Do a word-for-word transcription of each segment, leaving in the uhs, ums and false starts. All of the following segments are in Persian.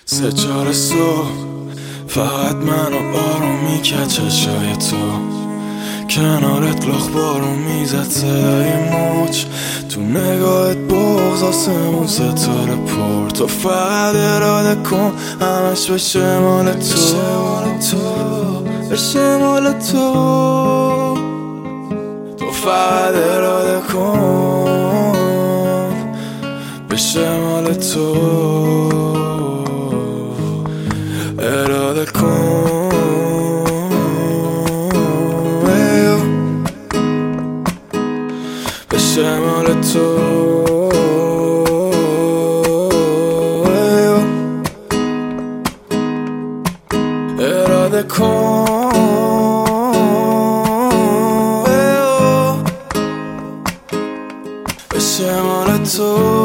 سه چهار صبح فقط منو آروم میکرد چشای تو کنارت لخ بارون میزد صدای موج تو نگاهت بغض آسمون ستاره پر تو فقط اراده کن همش بشه مال تو بشه مال تو تو فقط اراده کن بشه مال تو اراده کن بشه مال تو اراده کن بشه مال تو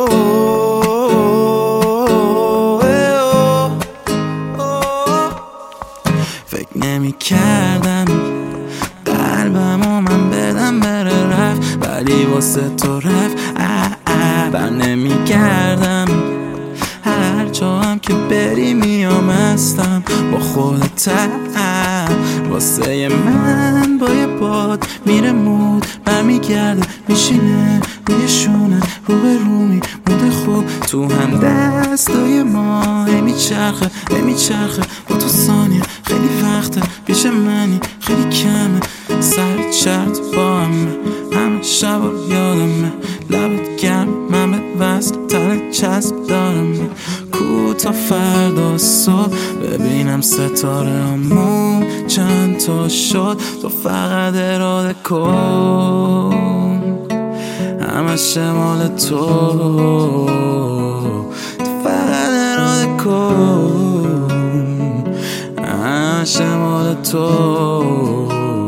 فکر نمی کردم قلبمو من بدم بره رفت ولی واسه تو رفت اه اه بر نمی کردم هر جا هم که بری میام هستم با خودت واسه من با یه باد میره مود برمیگرده میشینه روی شونه رو به رومی موده خوب تو هم دستای ما میچرخه نمیچرخه با تو ثانیه خیلی وقته پیش منی خیلی کمه سر چرت با همه همه شب رو یادمه لبت گرم من به وصل تر چسب دارم کو تا فردا صبح ببینم ستاره همون چند تا شد تو فقط اراده کن همش مال تو تو فقط اراده کن همش مال تو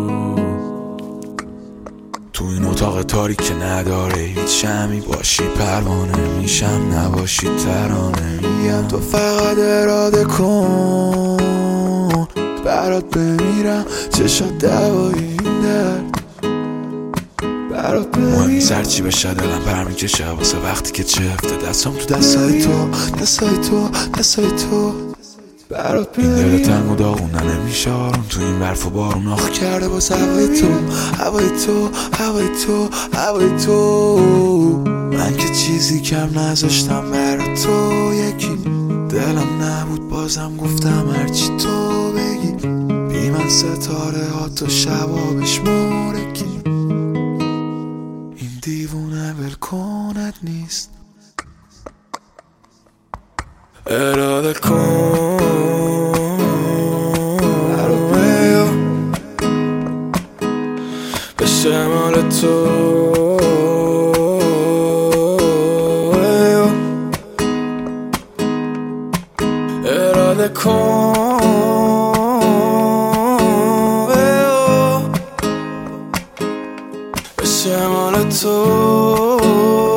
تو این اتاق تاریک که نداره هیچ شمی باشی پروانه میشم نباشی ترانه میگم تو فقط اراده کن برات بمیرم چشات دوایی این درد برات بمیرم سرچی بشه دلم پر میکشه واسه وقتی که چفته دستم تو دستای تو دستای تو دستای تو برات این دل تنگ و داغونه نمیشه آروم تو این برف و بارون آخ کرده باز هوای تو هوای تو هوای تو هوای تو من که چیزی کم نذاشتم برای تو یکی دلم نبود بازم گفتم هرچی تو بگی بی من ستاره ها تو شبابش مورکی این دیوونه ولکنت نیست اراده کن بشه مال تو اراده کن بشه مال تو